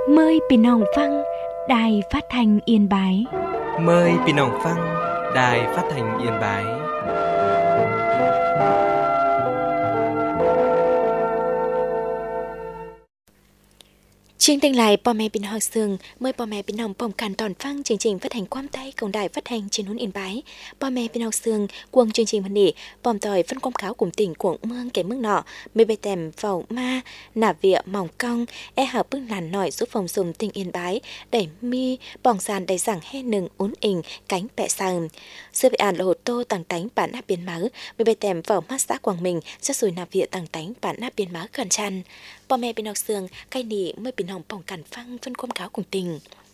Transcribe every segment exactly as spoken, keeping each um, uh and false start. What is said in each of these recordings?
Mờiพี่น้องฟังđài phát thanh Yên Bái. Mời พี่น้องฟัง Đài Phát thanh Yên Bái. Chương trình lạiพ่อแม่พี่น้องซึ่งเมื่อพ่อแม่พี่น้องพร้อมกันตอนฟังchương trình phát hànhความใต้ของđài phát hành trên núi Yên Bái. พ่อแม่พี่น้องซึ่ง cuồng chương trình วันนี้พร้อมต่อยphân ความขาวกลุ่มติ่งcủa เมืองแก่เมืองเนาะ ไม่ไปแต้มเฝ้ามาหน้าเวียหม่องกองแอหาปึ้งหลานหน่อยgiúp phòng sùm tỉnh Yên Bái để mi bỏng sàn đầy rằng he nừng uốn ình cánh bẹ sàng. Sư vị án là hồ tô tàng tánh bản áp biên máu, mớiไปแต้มเฝ้ามาxã Quảng Bình sẽ sùi nạp viện tàng tánh bản áp biên máu khẩn tràn. พ่อแม่พี่น้องซึ่งใกล้นี้เมื่อพี่น้องป้องกันฟังphân ความขาวcùng tình.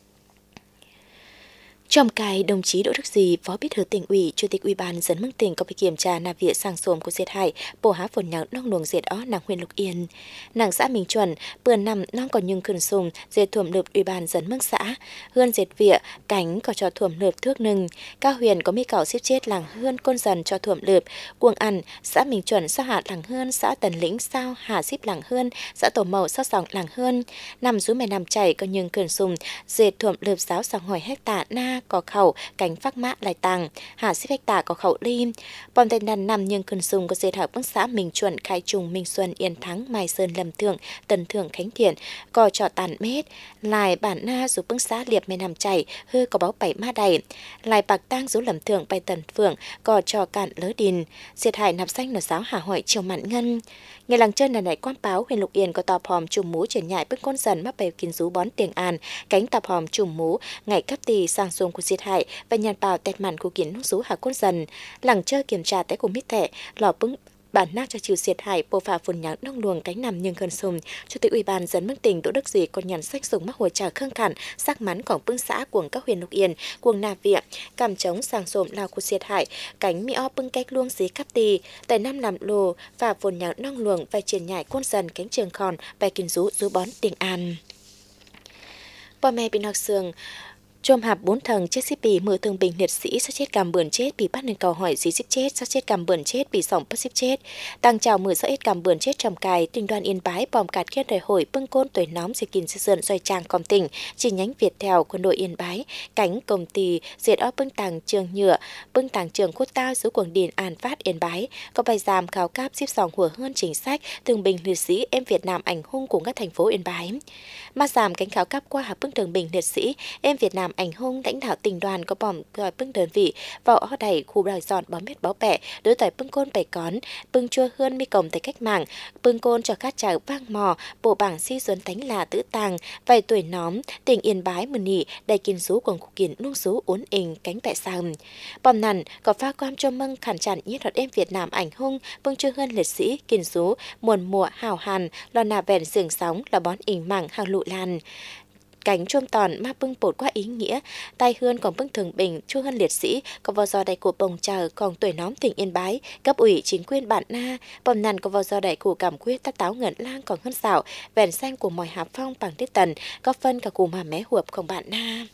Trong cái đồng chí Đỗ Đức Dì, Phó Bí thư Tỉnh ủy, Chủ tịch Ủy ban dân Mương tỉnh có phải kiểm tra nạp viện sang xồm của diệt hại, bổ há phồn nhạc nong luồng diệt ó nàng huyện Lục Yên. Nàng xã Minh Chuẩn, bữa năm non còn nhưng khẩn sùng diệt thuẩm lượp Ủy ban dân Mương xã, hươn diệt viện cánh có cho thuẩm lượp thước nừng. Cao huyền có mi cảo xếp chết làng hươn côn dần cho thuẩm lượp, cuồng ăn xã Minh Chuẩn xã hạ làng hươn, xã Tần Lĩnh sao hạ xếp làng hươn, xã Tổ Mậu sao sòng làng hươn. Nằm rú mẹ nằm chảy có nhưng khẩn sùng diệt thuẩm lượp giáo sòng hỏi hecta na có khẩu cánh phác mã lại tàng hạ xếp hecta có khẩu lim bom tên đàn nằm nhưng cần dùng có diệt hợp bức xã Minh Chuẩn, Khai Trùng, Minh Xuân, Yên Thắng, Mai Sơn, Lâm Thượng, Tần Thượng, Khánh Thiện có trọ tàn mét lại bản na dù bức xã Liệp mê nằm chảy hư có báo bảy ma đầy lại bạc tang dù Lâm Thượng bay Tần Phượng có trọ cạn lỡ đình diệt hại nạp xanh là giáo hà hỏi chiều mạn ngân. Ngày làng chân là này quan báo huyện Lục Yên có tòa hòm trùm mũ triển nhại bức con dần mắc bèo kiến rú bón tiền an cánh tòa hòm trùm mũ ngày cấp tì sang xuông của diệt hại và nhàn bào tẹt màn của kiến nút rú hà con dần làng chơi kiểm tra té của mít thẻ lò bứng bản nác cho chịu diệt hại bộ phà phồn nhạc nông luồng cánh nằm nhưng gần sùng. Chủ tịch Ủy ban dân Mương tỉnh Đỗ Đức Dì còn nhàn sách dùng mắc hồi trà khương khản sắc mắnของbưng xã của các huyện Lục Yên cuồng nạp viện cảm chống sàng sồm lao của diệt hại cánh mi o bưng cách luông dí cấp tì tại năm làm lồ và phồn nhạc nông luồng và triển nhại côn dần cánh trường khòn bài kiến rú rú bón tiền an.พ่อแม่พี่น้องซึ่งChôm hạp bốn thằng chết xếp bì mười thương bình liệt sĩ sát chết cầm bườn chết bị bắt nên cầu hỏi gì xếp chết sát chết cầm bườn chết bị sỏng bắt xếp chết tăng chào mười sát chết cầm bườn chết trầm cài tỉnh đoàn Yên Bái bòm cạt kết đời hội bưng côn tuổi nóm diệt kìn sơn xoay trang công tỉnh chi nhánh Việt theo quân đội Yên Bái cánh công ty diệt ó bưng tàng trường nhựa bưng tàng trường cốt tao dưới quảng điền An Phát Yên Bái có bài giam khảo cáp xếp sòng hùa hơn chính sách thương bình liệt sĩ em Việt Nam ảnh hung của các thành phố Yên Bái mà giảm cánh khảo cáp qua hạp bưng thương bình liệt sĩ em Việt Nam ảnh hung lãnh đạo tỉnh đoàn có bòm gọi bưng đơn vị vào ó đẩy khu đòi dọn bó mét bó bẻ đối tỏi bưng côn bẻ cón bưng chua hơn mi cổng tới cách mạng bưng côn cho các chào vang mò bộ bảng si duấn tánh là tứ tàng vài tuổi nóm tỉnh Yên Bái mừng nhị đầy kiên rú quần cụ kiền nung rú uốn ình cánh bẹ sàm bòm nằn có pha quan cho mâng khản chặn nhiệt hoạt em Việt Nam ảnh hung bưng chua hơn liệt sĩ kiên rú muôn mùa hào hàn lo nà vẹn giường sóng là bón ình mảng hàng lụ lan cánh chôm tòn ma bưng bột qua ý nghĩa tai hươn còn bưng thường bình chu hơn liệt sĩ có vào do đại của bồng chờ còn tuổi nóm tỉnh Yên Bái cấp ủy chính quyền bản na bòm nằn có vào do đại của cảm quyết tát táo ngẩn lang còn hơn xảo vẹn xanh của mòi hạp phong bằng tiết tần có phân cả cùng hà mé huộpของbản na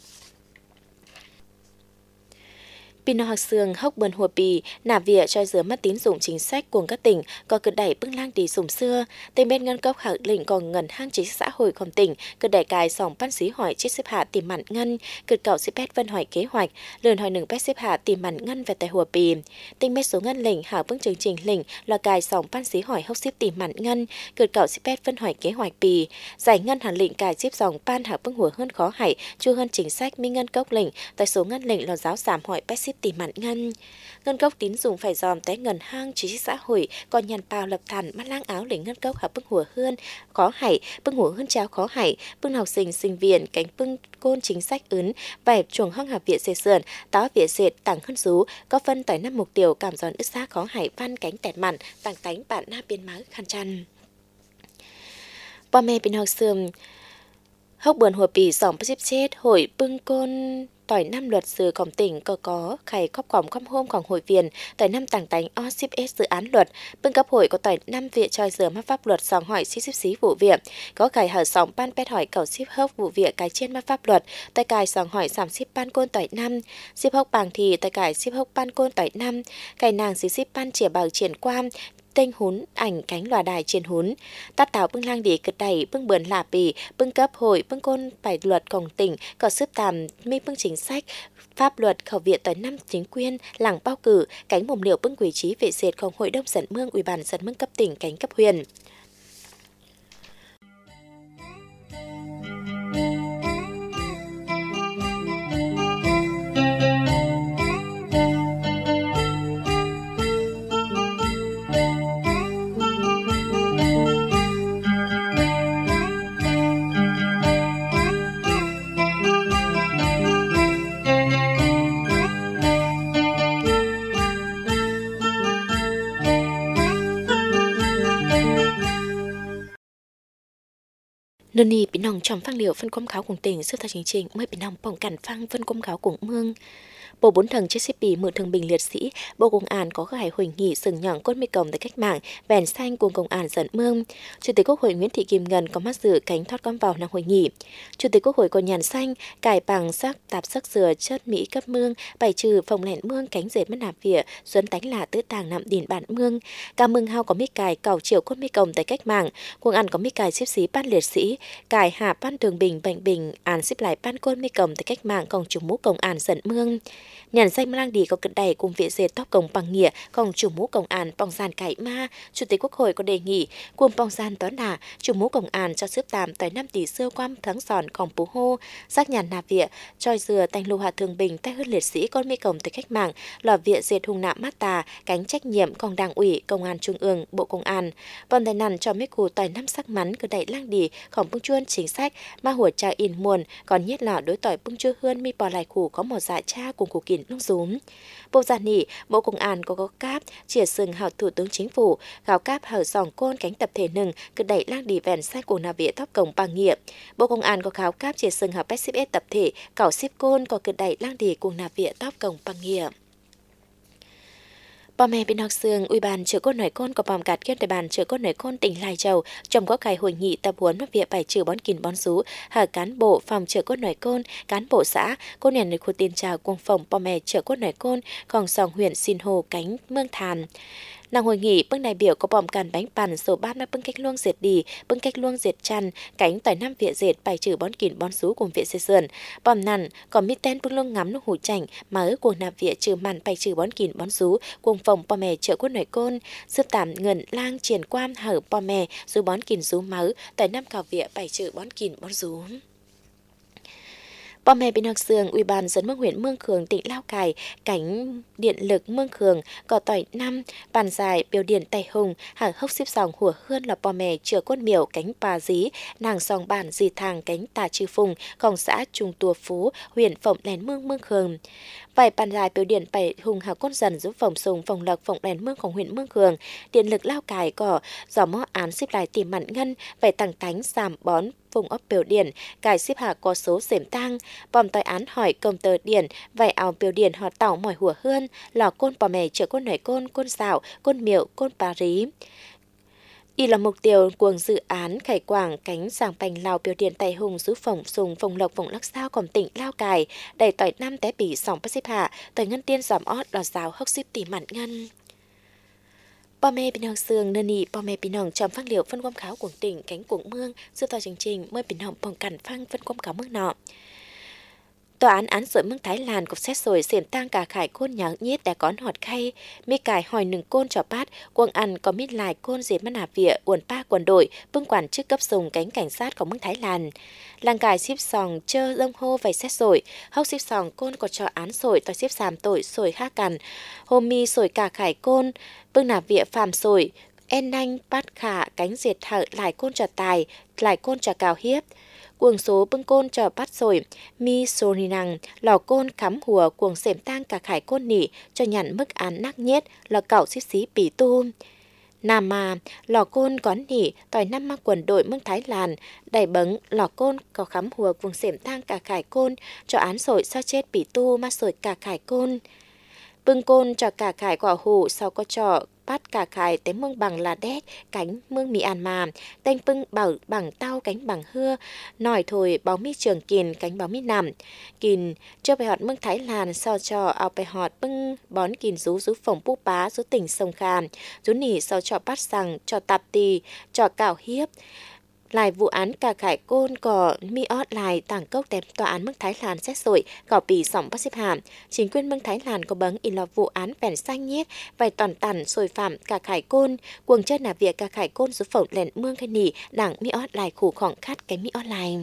Pin học sương hốc bần hùa bì nạp viện cho giữa mắt tín dụng chính sách của các tỉnh có cực đẩy bưng lang đi sùng xưa tỉnh bên ngân cốc khẳng định còn ngần hang chính xã hộiของtỉnh cực đẩy cài sòng ban xí hỏi chết xếp hạ tìm mặn ngân cực cậu xếp pét vân hỏi kế hoạch lườn hỏi nừng pét xếp hạ tìm mặn ngân về tại hùa bì tỉnh mét số ngân lĩnh hảo vững chương trình lĩnh là cài sòng ban xí hỏi hốc xếp tìm mặn ngân cực cậu xếp pét vân hỏi kế hoạch bì giải ngân hẳn lĩnh cài xếp dòng ban hảo vững hùa hơn khó hại chu hơn chính sách minh ngân cốc lĩnh tại số ngân lĩnh là giáo giảm hỏi pét xếp tìm mặn ngân ngân cốc tín dụng phải dòm té ngần hang trí xã hội còn nhàn bào lập thản mắt lang áo lĩnh ngân cốc hợp bưng hùa hơn khó hại bưng hùa hơn cháo khó hại bưng học sinh sinh viên cánh bưng côn chính sách ứng vài chuồng hăng hạp viện xê sườn táo viện dệt tặng hơn rú có phân tỏi năm mục tiêu cảm giòn ức xa khó hại văn cánh tẹt mặn tặng cánh bạn na biên máu khăn chănพ่อแม่พี่น้องซึ่งhốc bườnหัวปีสองประสิบเจ็ดhội bưng côn tỏi năm luật sưของtỉnh có có khải khóc cỏm khăm hômของhội viên tỏi năm tàng tánh o xếp s dự án luật bưng cấp hội có tỏi năm viện tròi dừa mắc pháp luật sòng hỏi xí xíp xí vụ việc có khải hở sòng ban pét hỏi cầu xếp hốc vụ việc cái trên mắc pháp luật tại cài sòng hỏi giảm xếp ban côn tỏi năm xếp hốc bàng thì tại cài xếp hốc ban côn tỏi năm cài nàng xí xếp ban chìa bào triển quan tên hún ảnh cánh lòa đài trên hún. Tát táo bưng lang đi cực đẩy bưng bườn lạ bì bưng cấp hội bưng côn bài luật cổng tỉnh có sức tàm mi bưng chính sách pháp luật khẩu viện tới năm chính quyền làng bao cử cánh mồm liệu bưng quỷ trí vệ diệtของhội đồng dẫn mương ủy ban dẫn mương cấp tỉnh cánh cấp huyện. Nơi này bị nòng trong phang liệu phân công kháo của tỉnh sư thảo chính trình mới bị nòng bỏng cản phang phân công kháo của mương. Bộ bốn thần chết xếp bì mượn thường bình liệt sĩ, Bộ Công an có khai hội nghị sừng nhọn cốt mi cổng tại cách mạng, vèn xanh cùng Công an dẫn mương. Chủ tịch Quốc hội Nguyễn Thị Kim Ngân có mắt dự cánh thoát con vào năng hội nghị. Chủ tịch Quốc hội có nhàn xanh, cải bằng sắc tạp sắc dừa chất Mỹ cấp mương, bài trừ phòng lẻn mương cánh dệt mất nạp vỉa, xuân tánh là tứ tàng nạm điển bản mương. Cả mương hao có mi cài cào chiều cốt mi cổng tại cách mạng, Công an có mi cài xếp xí ban liệt sĩ, cài hạ ban thường bình bệnh bình, án xếp lại ban cốt mi cổng tại cách mạng còn chủ mũ Công an dẫn mương. Nhàn danh lang đi có cận đầy cùng viện dệt tóc công bằng nghĩa còn chủ mũ công an bong gian cải ma. Chủ tịch Quốc hội có đề nghị cùng bong gian toán đà chủ mũ công an cho xếp tạm tới năm tỷ xưa quam tháng sòn còn phú hô xác nhàn nạp viện trôi dừa tành lưu hạ thường bình tay hơn liệt sĩ con mi cổng tới cách mạng lò viện dệt hùng nạm mát tà cánh trách nhiệm còn đảng ủy công an trung ương bộ công an vòng tài nằn cho mấy cụ tỏi năm sắc mắn cứ đẩy lang đi khổng bưng chuôn chính sách ma hùa cha in muôn còn nhất là đối tỏi bưng chua hơn mi bò lại khủ có một dạ cha cùng cụ kín nông rúm. Bộ gia nỉ, Bộ Công an có có cáp, chìa sừng hào Thủ tướng Chính phủ, gào cáp hào dòng côn cánh tập thể nừng, cứ đẩy lang đi vẹn sách của nà vỉa tóc cổng bằng nghĩa. Bộ Công an có kháo cáp chìa sừng hào pê xê ét tập thể, cảo ship côn có cứ đẩy lang đi cùng nà vỉa tóc cổng bằng nghĩa. Bà mẹ bên học sương, Ủy ban chữa cốt nổi côn có bòm cạt kiên tại bàn chữa cốt nổi côn tỉnh Lai Châu trong có khai hội nghị tập huấn mất việc bài trừ bón kìn bón rú, hở cán bộ phòng chữa cốt nổi côn, cán bộ xã, cô nền được khu tiền chào cùng phòng bà mẹ chữa cốt nổi côn, còn sòng huyện xin hồ cánh mương thàn. Nàng hội nghị bưng đại biểu có bòm càn bánh bàn số ba mươi bưng cách luông diệt đi bưng cách luông diệt chăn cánh tỏi năm viện diệt bài trừ bón kìn bón rú cùng viện xây sườn bòm nằn còn mi tên bưng luông ngắm nước hủ chảnh mở của nạp viện trừ màn bài trừ bón kìn bón rú cùng phòng bò mè chợ quốc nội côn giúp tạm ngần lang triển quan hở bò mè rú bón kìn rú mớ tỏi năm cào viện bài trừ bón kìn bón rú. Bò mè bên học sương, Ủy ban dẫn mương huyện Mương Khương tỉnh Lào Cai, cánh điện lực Mương Khương, có tỏi năm, bàn dài, biểu điện tay hùng, hàng hốc xếp sòng hùa hơn là bò mè chữa cốt miểu cánh bà dí, nàng sòng bản dì thàng cánh tà trừ phùng, còn xã Trung Tùa Phú, huyện Phộng Lén Mương Mương Khương. Vài bàn dài biểu điện bảy hùng hào cốt dần giúp phòng sùng phòng lộc Phộng Lén Mươngของhuyện Mương Khương, điện lực Lào Cai có giỏ mó án xếp lại tìm mặn ngân, vậy tàng tánh giảm bón vùng ấp biểu điện, cài xếp hạ có số xểm tăng, bòm tỏi án hỏi công tờ điện, vài ảo biểu điện họ tàu mỏi hùa hơn, lò côn bò mè chữa côn nổi côn, côn xạo, côn miệu, côn bà rí. Y là mục tiêu của dự án khải quảng cánh giảng bành Lào biểu điện tài hùng giúp phòng sùng phòng lộc phòng lắc sao còn tỉnh Lào Cai, đầy tỏi năm té bỉ sòng bác xếp hạ, tỏi ngân tiên giòm ót đò giáo hốc xếp tỉ mặn ngân. Bò mè bình hồng sương nơi nị bò mè bình hồng trong phát liệu phân quam kháo của tỉnh cánh cuồng mương dự tòa chương trình mới bình hồng bằng cản phăng phân quam kháo mương nọ. Tòa án án sội mương Thái Lan cục xét rồi xiểm tang cả khải côn nháng nhiết đã có họt khay, mi cải hỏi nừng côn cho bát, quần ăn có mít lại côn diệt mất nạp vỉa, uẩn pa quần đội, bưng quản chức cấp sùng cánh cảnh sát của mương Thái Lan. Làng cải xếp sòng chơ dông hô vầy xét rồi, hốc xếp sòng côn có cho án sội tòa xếp sàm tội sội ha cằn, hồ mi sội cả khải côn, bưng nạp vỉa phàm sội, en nanh bát khả cánh diệt hợ lại côn cho tài, lại côn cho cào hiếp. Cuồng số bưng côn cho bắt rồi, mi sô ni năng, lò côn khắm hùa cuồng xẻm tang cả khải côn nỉ cho nhận mức án nắc nhiết là cậu xích xí bỉ tu. Nam mà, lò côn có nỉ, tỏi năm mắc quần đội mương Thái Lan, đầy bấng, lò côn có khắm hùa cuồng xẻm tang cả khải côn, cho án sội sao chết bỉ tu mà sội cả khải côn. Bưng côn cho cả khải quả hủ sau có trò bắt cả khải tới mương bằng là đét cánh mương Myanmar tên pưng bảo bằng tao cánh bằng hưa nòi thổi báo mi trường kiền cánh báo mi nằm kiền cho bài họt mương Thái Lan sau cho ao bài họt pưng bón kiền rú rú phòng pu bá rú tỉnh sông Kham rú nỉ sau cho bắt rằng cho tạp tì cho cào hiếp lại vụ án cả khải côn có mi ót lại tảng cốc đem tòa án mương Thái Lan xét xử gõ bị sòng bắt xếp hàm chính quyền mương Thái Lan có bấn in lọt vụ án vẻn xanh nhiết vài toàn tàn xôi phạm cả khải côn cuồng chân là việc cả khải côn số phẩu lẹn mương cái nỉ đảng mi ót lại khủ khỏng khát cái mi ót lại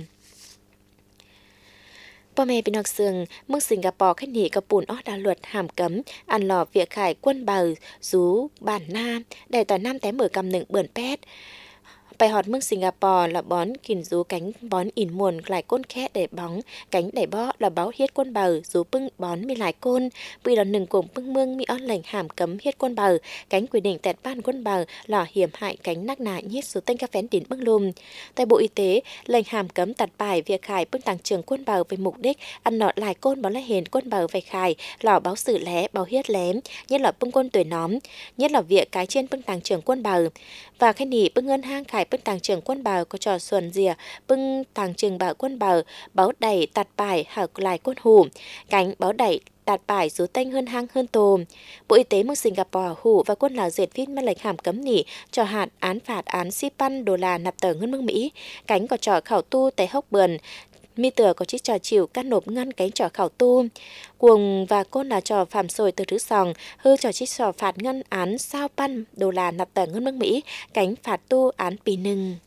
Bò mẹ bên nọc sương, mương Singapore khách nỉ có bùn ót đa luật hàm cấm, ăn lò việc khải quân bờ, rú, bản nam, để tòa nam té mở cầm nựng bươn pét. Bài họt mương Singapore là bón kìm rú cánh bón ỉn muồn lại côn khẽ để bóng, cánh để bó là báo hiết quân bờ, rú bưng bón mi lại côn, vì là nừng cùng bưng mương mi ót lệnh hàm cấm hiết quân bờ, cánh quy định tẹt ban quân bờ là hiểm hại cánh nắc nại nhiết số tên ca phén đến bưng lùm. Tại Bộ Y tế, lệnh hàm cấm tạt bài việc khải bưng tăng trường quân bờ với mục đích ăn nọ lại côn bón lại hền quân bờ về khải, lò báo xử lé, báo hiết lém, nhất là bưng quân tuổi nóm, nhất là việc cái trên bưng tăng trường quân bờ. Và khách nỉ bưng ngân hang khải bưng tàng trưởng quân bào có trò xuân dìa bưng tàng trường bảo quân bào báo đẩy tạt bài hảo lại quân hù cánh báo đẩy tạt bài rú tanh hơn hang hơn tôm. Bộ Y tế mương Singapore hủ và quân Lào duyệt viết mà lệnh hàm cấm nỉ cho hạt án phạt án sipan đô la nạp tờ ngân mương Mỹ cánh có trò khảo tu tại hốc bườn mi tờ có chiếc trò chịu can nộp ngân cánh trò khảo tu cuồng và côn là trò phạm sồi từ thứ sòng hư trò chiếc trò phạt ngân án sao pan đô la nạp tờ ngân mương Mỹ cánh phạt tu án pì nưng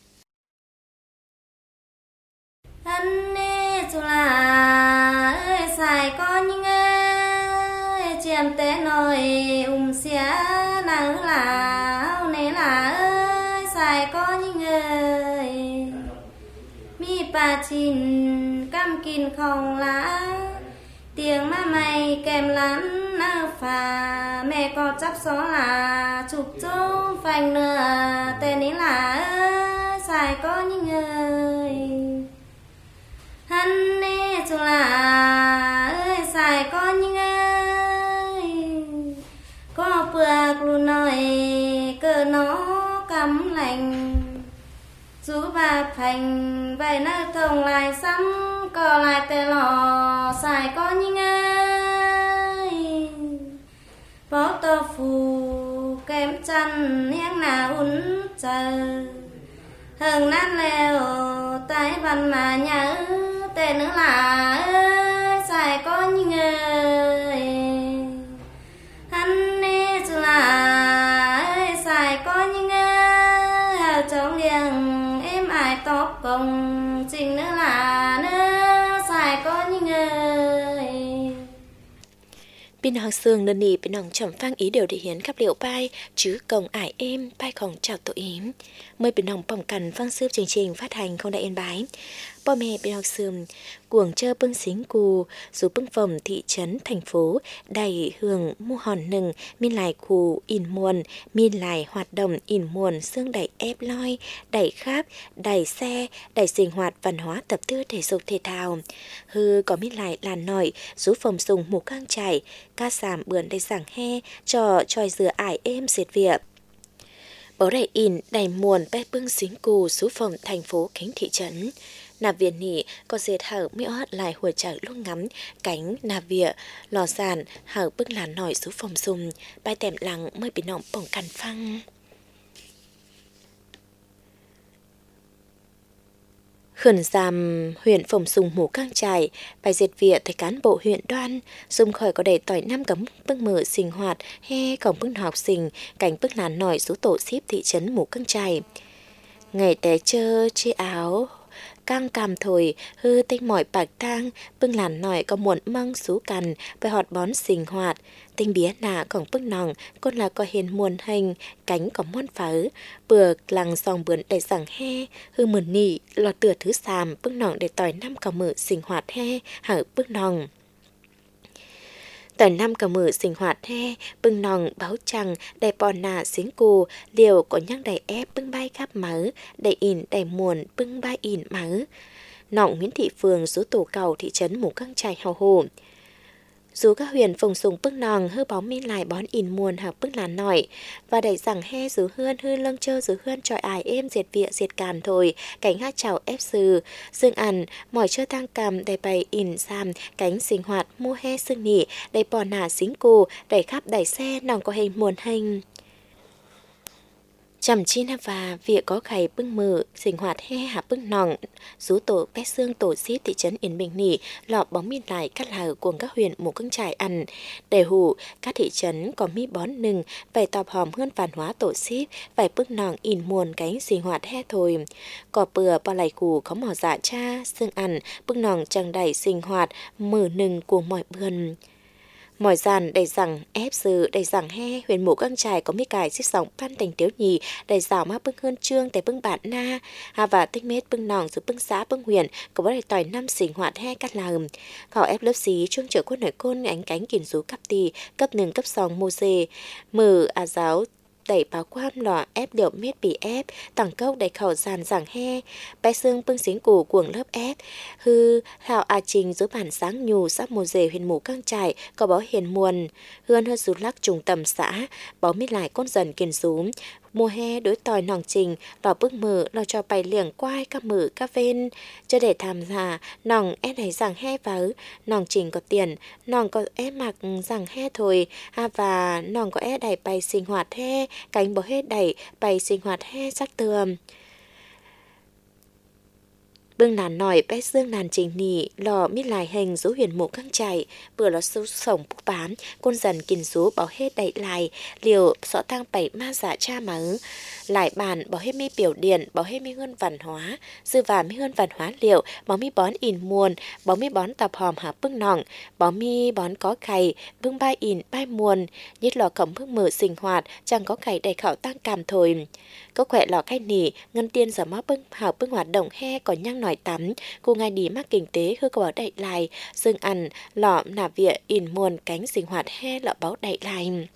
anh nê chú là ơi xài con nhưng ơi chiêm té nồi um xía nàng là nê là ơi xài con nhưng ơi mi bà chín cam kín không lá tiếng má mày kèm lắm nơ phà mẹ có chắc xó là chụp chung phanh nửa tên ấy là ơi xài con những người hắn nê chú là ơi xài con những ơi có bữa luôn nói cơ nó cắm lạnh dù bà phành vậy nó thông lại xăm có lại tê lò xài con những ơi bó tô phù kem chăn hiếng nào ún chờ hừng nát leo tay văn mà nhớ tê nữa là ơi xài con những ơi hắn nê chú là ơi xài con những ơi hào trong liêng ai tóc công trình nữa là nữa xài có những người Bên hàng sương nân nì bên hàng chẩm phang ý đều để hiến khắp liệu bai chứ công ải êm bai không chào tội yếm mời bên hàng bỏng cằn phang sướp chương trình phát hành không đại yên bái bò mẹ bên hàng sương cuồng chơ bưng xính cù dù bưng phòng thị trấn thành phố đầy hưởng mu hòn nừng min lại khù in muồn min lại hoạt động in muồn xương đẩy ép loi đẩy kháp đẩy xe đẩy sinh hoạt văn hóa tập tư thể dục thể thao hư có min lại làn nổi rú phòng sùng mù căng chảy ca sàm bườn đầy giảng he trò tròi dừa ải êm diệt việc bó đầy in đầy muồn bé bưng xính cù rú phòng thành phố Khánh thị trấn nạp viện nỉ có dệt hở mỹ ót lại hồi trở lúc ngắm cánh nạp viện lò sàn hở bức làn nổi rú phòng sùng bài tèm lặng mới bị nọng bỏng cằn phăng khẩn giam huyện Phồng Sùng Mù Cang Trải bài dệt viện thầy cán bộ huyện Đoan dùng khỏi có để tỏi năm cấm bức mở sinh hoạt he cổng bức học sinh cảnh bức làn nổi rú tổ ship thị trấn Mù Cang Trải ngày té chơ chi áo căng càm thổi hư tinh mỏi bạc tang bưng làn nổi có muộn măng xú cằn với họt bón sinh hoạt tinh bía nà cổng bức nòng con là có hiền muôn hình cánh có muôn phớ bừa lằng dòng bướn để rằng he hư mườn nỉ lọt tựa thứ xàm bức nòng để tỏi năm cỏ mự sinh hoạt he hở bức nòng tỏi năm cỏ mự sinh hoạt he bưng nòng báo trăng đầy bò nà xính cù liều có nhắc đầy ép bưng bay khắp mớ đầy ỉn đầy muồn bưng bay ỉn mớ nọng Nguyễn Thị Phường số tổ cầu thị trấn Mù Cang Trải hào hồ Dù các huyền phồng sùng bức nòng hư bóng min lại bón in muôn hợp bức là nổi. Và đẩy rằng he dù hươn hư lâng chơ dù hươn trọi ải êm diệt vịa diệt càn thôi. Cánh hát chào ép sư. Dương ẩn, mỏi chơ tăng cầm đầy bày in xàm. Cánh sinh hoạt mua he sương nỉ. Đầy bò nả xính cù. Đẩy khắp đẩy xe nòng có hình muôn hình. Chầm chi na và việc có khẩy bưng mờ sinh hoạt he hạ bưng nòng rú tổ bé xương tổ xít thị trấn Yên Bình nỉ lọ bóng min lại cắt lờ cuồng các huyện mù cưng trải ăn để hủ các thị trấn có mi bón nừng phải tọp hòm hơn văn hóa tổ xít phải bưng nòng in muôn cánh sinh hoạt he thôi cỏ bừa bao lại củ có mỏ dạ cha xương ăn bưng nòng chẳng đầy sinh hoạt mờ nừng của mọi bươn. Mỏi giàn đầy rằng ép sư đầy rằng he huyền mũ căng trải có mi cài xích sóng pan thành tiếu nhì đầy rào má bưng hơn trương tại bưng bạn na hà và tích mết bưng nòng rồi bưng xã bưng huyền có bó đầy tỏi năm sinh hoạt he cắt làm khảo ép lớp xí trương trở quân nội côn ánh cánh kìm rú cấp tì cấp nừng cấp sòng mô dê mờ à giáo đẩy báo quan lò ép điệu miết bị ép tặng cốc đầy khẩu giàn giảng he bé xương bưng xính củ cuồng lớp ép hư hào à trình dưới bản sáng nhù sắp mùa rể huyền mù căng trải có bó hiền muôn hươn hơn rút lắc trùng tầm xã bó mít lại con dần kiên rúm mùa he đối tòi nòng trình lò bước mở lò cho bày liềng quai các mở các ven cho để tham gia nòng ép này rằng he vào nòng trình có tiền nòng có ép mặc rằng he thôi ha và nòng có ép đẩy bày sinh hoạt he cánh bó hết đẩy bày sinh hoạt he sắc tường bưng nàn nổi bé dương nàn trình nỉ lò mít lại hình rú huyền mộ căng chạy vừa lò sâu sống búc bán con dần kìm rú bỏ hết đẩy lại liều sọ tăng bảy ma giả cha mà ứ lại bàn bỏ hết mi biểu điện bỏ hết mi hơn văn hóa dư và mi hơn văn hóa liệu bỏ mi bón in muôn bỏ mi bón tập hòm hạ bưng nòng bỏ mi bón có khầy bưng bay in bay muôn nhất lò cổng bưng mở sinh hoạt chẳng có khầy đầy khảo tăng cảm thôi có khỏe lò khai nỉ ngân tiên giờ mó bưng hào bưng hoạt động he có nhăng nổi tắm cô ngay đi mắc kinh tế hư có bảo đậy lại dương ăn lọ nà vịa in muôn cánh sinh hoạt he lọ báo đậy lại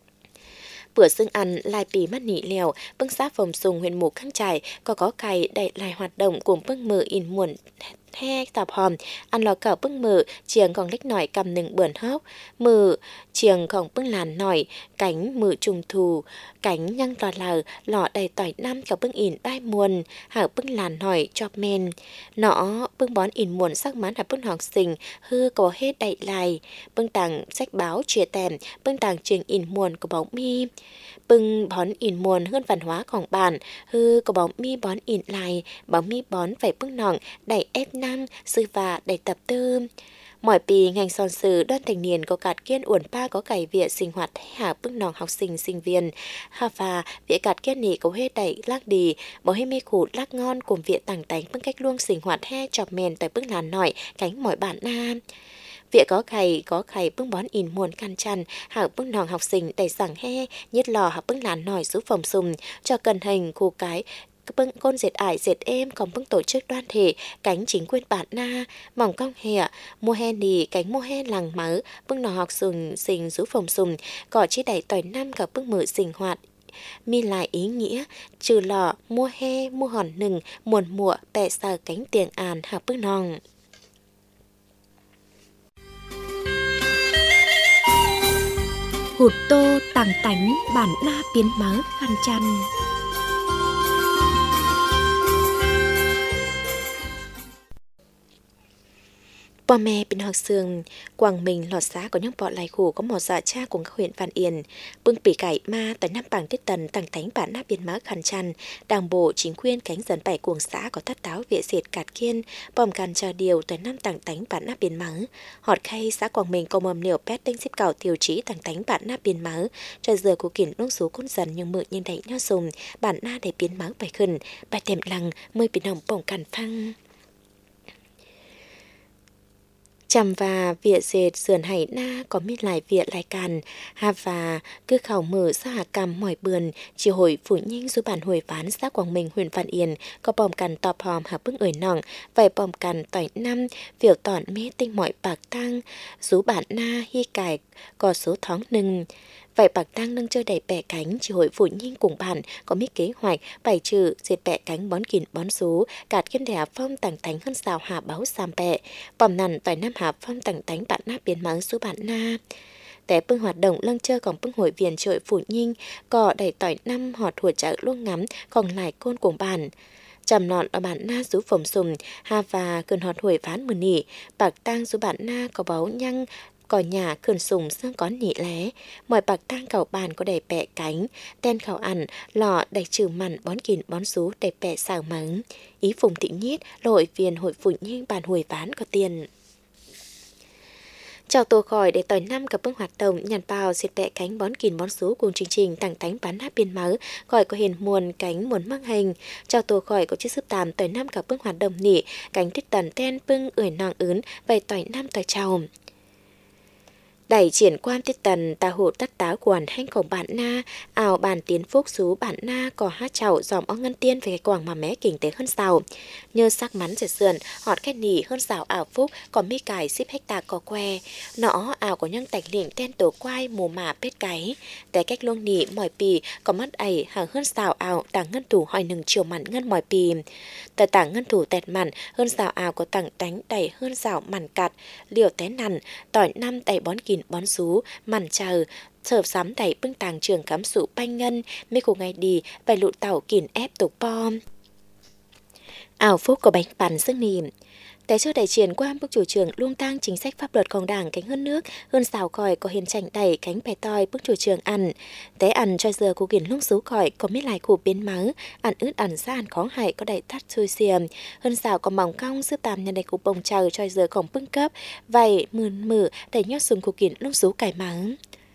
bữa xương ăn lai pì mắt nỉ lèo bưng sát phòng sùng huyện mù khăn trải có có cày đậy lại hoạt động cùng bưng mở in muôn he tạp hòm ăn lò cảo bưng mở chiềng còn lách nổi cầm nừng bươn hốc mở chiềng còn bưng làn nổi cánh mở trùng thù cánh nhăng lò lờ lọ đầy tỏi năm cả bưng in đai muôn hở bưng làn nổi chọc men nọ bưng bón in muôn sắc mán hở bưng học sinh hư có hết đậy lại bưng tàng sách báo chia tèm bưng tàng trường in muôn của bóng mi bưng bón in muôn hơn văn hóaของbản hư có bóng mi bón in lại bóng mi bón phải bưng nòng đẩy ép năm sư và đẩy tập tư mọi pì ngành son sử đoan thành niên có cạt kiên uẩn pa có cải viện sinh hoạt hạ bưng nòng học sinh sinh viên hà và viện cạt kiên nỉ có hết đẩy lắc đi bỏ hết mê khủ lắc ngon cùng viện tàng tánh bưng cách luông sinh hoạt he chọc mền tại bưng làn nổi cánh mọi bạn nam Vịa có khầy, có khầy bưng bón in muôn căn chăn, hạng bưng nòng học sinh đầy rằng he, nhất lò học bưng làn nòi giúp phòng sùng, cho cần hình khu cái, bưng con dệt ải dệt êm còn bưng tổ chức đoan thể, cánh chính quyền bản na, mỏng cong hẹ, mua he nì, cánh mua he lằng mớ, bưng nò học sùng sinh giúp phòng sùng, cỏ chỉ đẩy tỏi năm cả bưng mở sinh hoạt. Mi lại ý nghĩa, trừ lò, mua he, mua hòn nừng, muồn mụa, bẹ sờ cánh tiền àn học bưng nòng. Hụt tô tàng tánh bản na biến mớ khăn chăn. Bò mẹ bên học sương, Quảng Bình lọt xá có những bọ lại khổ có một dạ cha của các huyện Văn Yên, bưng bỉ cải ma tại năm bảng tiết tần tăng thánh bản nắp biên má khăn chăn, đảng bộ chính quyền cánh dần bảy cuồng xã có thất táo vệ diệt cạt kiên, bòm can cho điều tại năm tăng thánh bản nắp biên má, họt khay xã Quảng Bình có mầm liều pet tinh xếp cảo tiêu chí tăng thánh bản nắp biên má, cho giờ của kiển nông số con dần nhưng mượn nhân đẩy nho dùng, bản na để biến má bài khẩn, bài thèm lăng, mơi biến hồng bổng càn phăng. Chầm và vịa dệt sườn hải na có miết lại vịa lại càn, hà và cứ khảo mở xã hạ cằm mỏi bườn, chiều hồi phủ nhanh dù bản hồi ván xã Quảng Bình huyện Văn Yên, có bòm cằn tọp hòm hạ bưng ởi nòng, vài bòm cằn tỏi năm, viểu tỏn mê tinh mọi bạc tăng, dù bản na hy cải, có số thóng nừng. Vậy bạc tăng nâng chơi đầy bẻ cánh chỉ hội phụ nhinh cùng bản có mít kế hoạch bài trừ diệt bẻ cánh bón kìn bón số cạt kiên đẻ phong tàng tánh hơn xào hạ báo xàm bẹ bòm nằn tỏi nam hạ phong tàng tánh bạn na biến mắng số bạn na. Té bưng hoạt động lâng chơi còn bưng hội viên trội phụ nhinh cò đẩy tỏi năm họt hùa chợ luôn ngắm còn lại côn cùng bản. Chầm nọn ở bản na rú phồng sùng ha và cơn họt hủi ván mờ nỉ bạc tang rú bản na có báo nhăng cò nhà cơn sùng xương có nỉ lé mọi bạc tang cầu bàn có đầy bẹ cánh ten khảo ẩn lọ đầy trừ mặn bón kìn bón sú đầy bẹ xào mắng ý phùng thị nhít lội viên hội phụ nhinh bàn hủi ván có tiền. Chào tổ khỏi để tỏi năm gặp bước hoạt động nhàn bào diệt bẹ cánh bón kìn bón số cùng chương trình tặng tánh bán hát biên máu khỏi có hiền muôn cánh muốn mang hành. Chào tổ khỏi có chiếc súp tàm tỏi năm gặp bước hoạt động nỉ cánh tích tần ten bưng ưỡi nòng ướn vậy tỏi năm tỏi chào. Đẩy triển quan tiết tần ta hộ tắt táo quần hanh khổng bản na ảo bản tiến phúc xú bản na có hát chậu dòm ó ngân tiên về cái quảng mà mé kinh tế hơn xào nhờ sắc mắn dệt sườn họt khách nỉ hơn xào ảo phúc còn mi cải ship hecta có que nó ảo có nhân tạch lịnh ten tổ quai mù mả pết cái té cách luông nỉ mỏi pì có mắt ẩy hàng hơn xào ảo tàng ngân thủ hỏi nừng chiều mặn ngân mỏi pì tờ tảng ngân thủ tẹt mặn hơn xào ảo có tặng đánh đầy hơn xào mặn cặt liều té nằn tỏi năm đầy bón kìn bón sú mặn chờ sợp sắm đầy bưng tàng trường cắm sụ banh ngân mê khổ ngày đi vài lụ tàu kìn ép tục bom ảo phúc có bánh bàn sức nìm. Té cho đại triển qua bức chủ trường luông tang chính sách pháp luậtของđảng cánh hơn nước hơn xào còi có hiền chảnh đẩy cánh bè toi bức chủ trường ăn té ăn cho giờ cô kiển lúc xú còi có mấy lại cụ biến máu ăn ướt ăn ra ăn khó hại có đầy thắt xôi xiềm hơn xào có mỏng cong sư tàm nhân đầy cụ bông chờ cho giờ còn bưng cấp vậy mườn mử đầy nhót sùng cô kiển lúc xú cải mắng.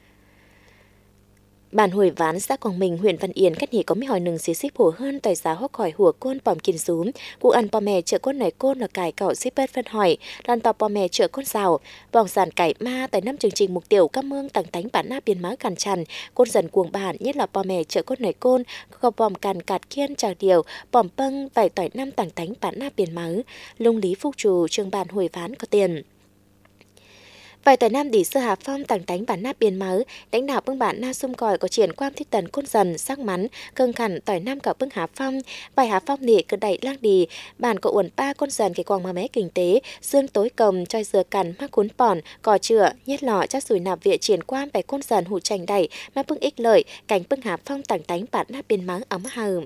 Bản hồi ván xã Quảng Bình huyện Văn Yên cách nhỉ có mấy hỏi nừng xí xíp hổ hơn tỏi giá hốc khỏi hùa côn bòm kiên rúm cụ ăn bò mè chợ côn này côn là cải cậu xíp bớt phân hỏi lan tò bò mè chợ côn rào bỏng giàn cải ma tại năm chương trình mục tiêu các mương tặng tánh bản na biên máu càn tràn côn dần cuồng bản nhất là bò mè chợ côn này côn có bòm càn cạt kiên trà điều bòm pâng vài tỏi năm tặng tánh bản na biên máu lung lý phúc trù trường bản hồi ván có tiền. Vài tỏi năm đỉ sơ hà phong tặng tánh bản na biên máu đánh đạo bưng bản na xung còi có triển quan thích tần côn dần sắc mắn cưng khẳng tỏi năm cả bưng hà phong vài hà phong nỉ cứ đẩy lang đi bản có uẩn ba côn dần cái quàng mà mé kinh tế dương tối cầm choi dừa cằn mắc cuốn pòn cò chữa nhét lọ chắc rủi nạp viện triển quan vài côn dần hủ chành đẩy mà bưng ích lợi cảnh bưng hà phong tặng tánh bản na biên máu ấm hờm.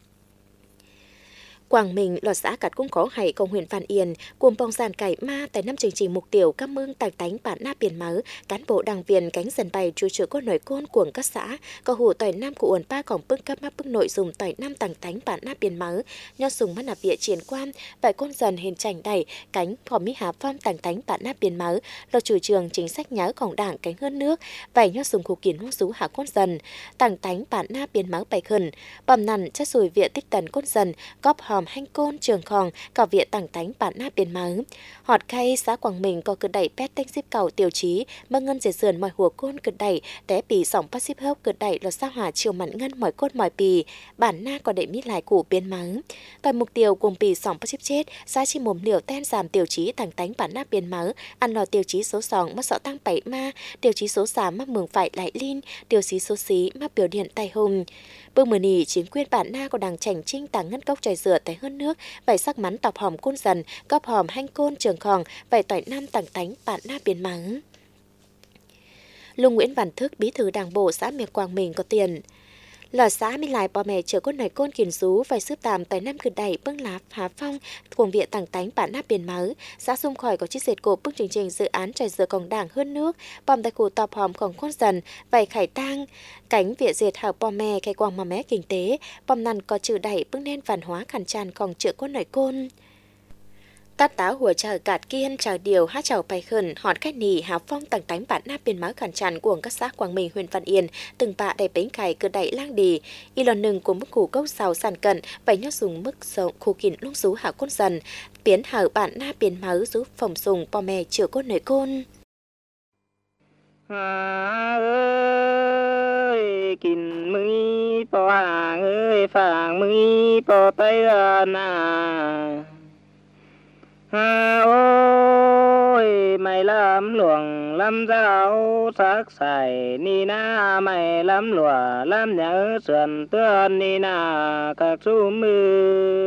Quảng Bình lọt xã cát cũng có hay công huyện Văn Yên cùng bong giàn cải ma tại năm chương trình mục tiêu các mương tàng tánh bản na biển máu cán bộ đảng viên cánh dần bày chú chữa cốt nổi côn của các xã có hủ tỏi năm của uẩn ba cổng bưng cấp mắc bưng nội dùng tỏi năm tàng tánh bản na biển máu nho sùng mắt nạp địa triển quan vài côn dần hình chành đẩy cánh phò mỹ hà phong tàng tánh bản na biển máu lọt chủ trường chính sách nhớของđảng cánh hơn nước vài nho sùng khu kiến hung sú hạ côn dần tàng tánh bản na biển máu bày khẩn bầm nằn chất sùi viện tích tần côn dần góp hòm hanh côn trường khòng cả viện tàng tánh bản na biên máu họt khay xã Quảng Bình có cực đẩy pet tách xếp cầu tiêu chí mơ ngân dệt sườn mọi hùa côn cực đẩy té pì sòng phát xếp hốc cực đẩy lọt sao hỏa chiều mặn ngân mọi côn mọi pì bản na có đẩy mít lại củ biên máu tại mục tiêu cùng pì sòng phát xếp chết xã chi mồm liều ten giảm tiêu chí tàng tánh bản na biên máu ăn lò tiêu chí số sòng mất sợ tăng bảy ma tiêu chí số sám mắc mường phải lại linh tiêu chí số xí mắc biểu điện tay hùng bưng mờ nỉ chính quyền bản na có đằng chảnh trinh tàng ngân cốc chảy rửa tại hơn nước vài sắc mắn tọc hòm côn dần góp hòm hanh côn trường khòng vài tỏi năm tàng tánh bản na biên mắng. Lung Nguyễn Văn Thức bí thư đảng bộ xã Miệt Quảng Bình có tiền là xã mi lại bò mẹ chở côn này côn kiền rú vài sướp tàm tại năm cực đẩy bưng lá hà phong cùng viện tàng tánh bản na biên máu xã xung khỏi có chiếc dệt cổ bưng chương trình dự án trải dừa còng đảng hơn nước bòm tại khu tọp hòmของcôn dần vài khải tang cánh viện dệt hảo bò mẹ cái quàng mà mé kinh tế bòm nằn có chữ đẩy bưng nên văn hóa khẩn tràn còn chữa côn này côn tát táo hùa chờ cạt kiên chờ điều hát chào bài khẩn họt cách nỉ hào phong tàng tánh bản na biên máu khẩn tràn của các xã Quảng Bình huyện Văn Yên từng bạ đầy bánh cày cứ đẩy lang đi y lon nừng của mức củ cốc xào sàn cận vậy nhót dùng mức rộng khu kín lúc rú hảo côn dần biến hảo bản na biên máu rú phòng sùng bò mè chữa côn nổi côn hà ơi kín mui bò hàng ơi phàng mui bò tay na Ha ôi mày làm luồng làm giáo sắc sải ni na mày làm lùa làm nhớ sườn tương ni na các su mư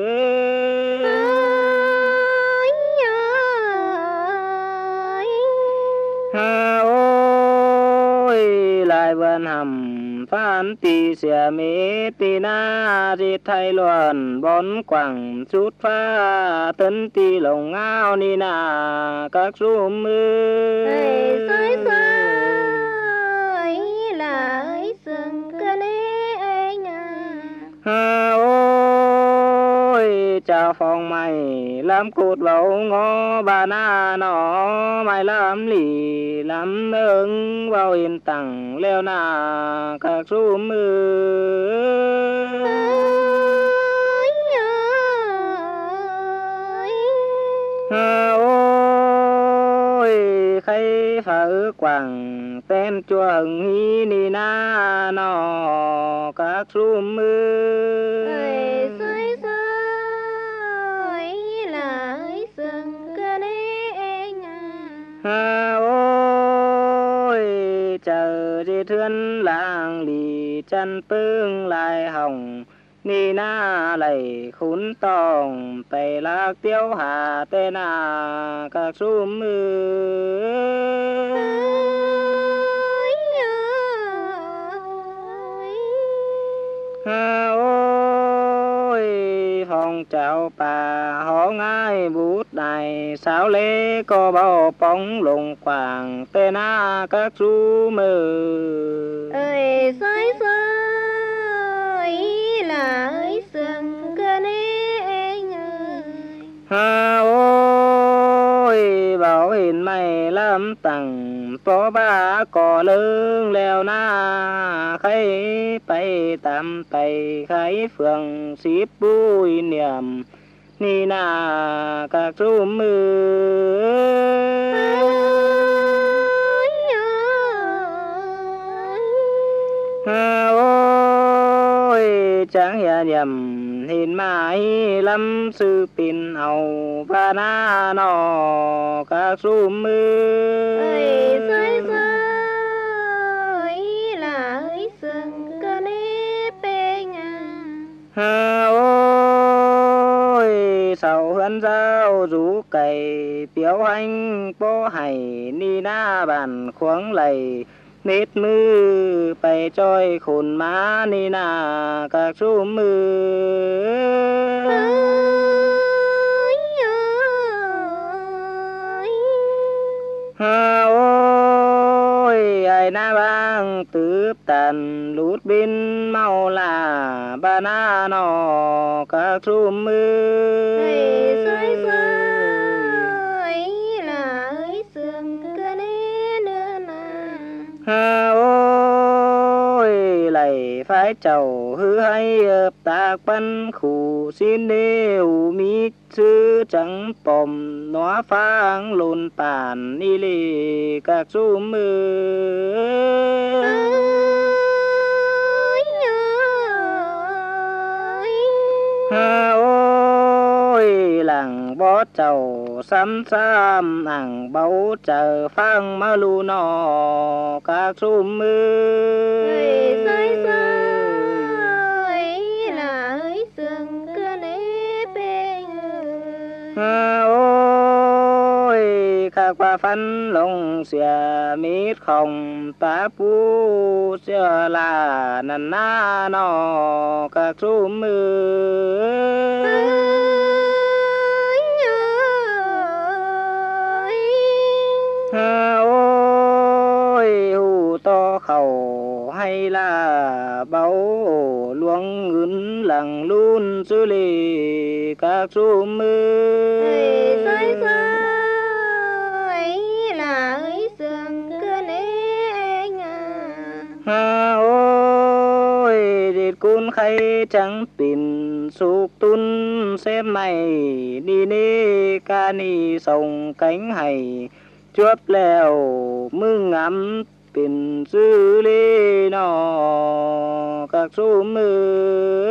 ha ôi lại vườn hầm phan tì xìa mê tì na di thay luận bón quảng chút pha tấn tì lồng ngao ni na các su mư sơi sơi là ấy sừng cơ nê anh ha ôi chào phòng mày làm cột vào ngó bà na nó mày làm lì làm ứng vào yên tặng leo na các su mư ha ôi khay phở quảng tên chùa hưng hi ni na nó các su mư sơi sơi là ấy sừng cơ nê anh ha ôi chờ di thuyền làng lì chân pương lại hồng ni na lầy khún tòng tây lạc tiêu hà tê na các su mư ha ôi phong trào bà họ ngài bút đài sao lê có bao bóng lùng quảng tê na các su mư ơi sơi sơi là ấy sừng cơ nê anh ha ôi bảo hình mày làm tặng phó ba cò lưng leo na khay bay tạm tay khay phường xíp bùi niệm ni na các su mư ha ôi chẳng hiểu nhầm hình mãi lâm sư pin hầu và na nọ các su mư sơi sơi là ấy sừng cơ nê bê ha ôi sầu hân giao rú cày biểu hành bố hay ni na bàn khoáng lầy nết mư bay trôi khôn má ni na các su mư ha ôi ai na bang tướp tàn lút bên mau là ba na nọ các su mư sơi sơi là ấy sừng cơ nê nữa nà ha ôi lầy phải chầu hư hay ập tạc bắn khủ xin đều mít sư trắng bòm nó phang lùn bản đi lì các su mư ha ôi làng bó chầu xăm xăm ảng báu chờ phang ma lu nọ các su mư sơi sơi là ấy sừng cơ nê bê ha ôi khắc qua phân lông xìa mít không tá pu xìa là nần na nọ các su mư ha ôi hù to khẩu hay là báu luống ngươn lằng luôn xử lý các su mư sơi sơi là ấy sừng cơ nê anh ha ôi điệt cún khay trắng pin sụp tun xem mày đi nê ca ni sông cánh hay chuốt lèo mưng ngắm pin dư lê nọ các su mư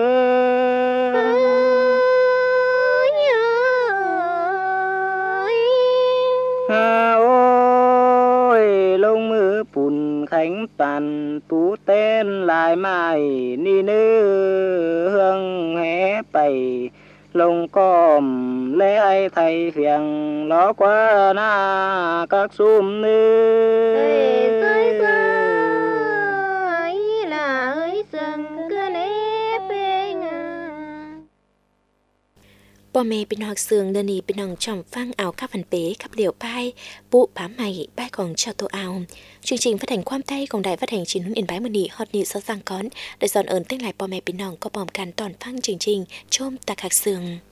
thánh toàn tú tên lại mai ni nữ hương hé bày lông com lễ ai thầy phiền ló quá na các sum nữ ơi ơi là ơi sừng cứ nếp bên Bò mẹ bên học sường đơn ý bên nòng trọng phang áo các phần bế khắp liều bai bộ bá mày bai còn cho tô áo. Chương trình phát hành khoam tay cùng đài phát hành chín hướng yên bái mờ nị hot nị so sang con để dọn ơn tên lại bò mẹ bên nòng có bòm can toàn phang chương trình chôm tạc hạc sường.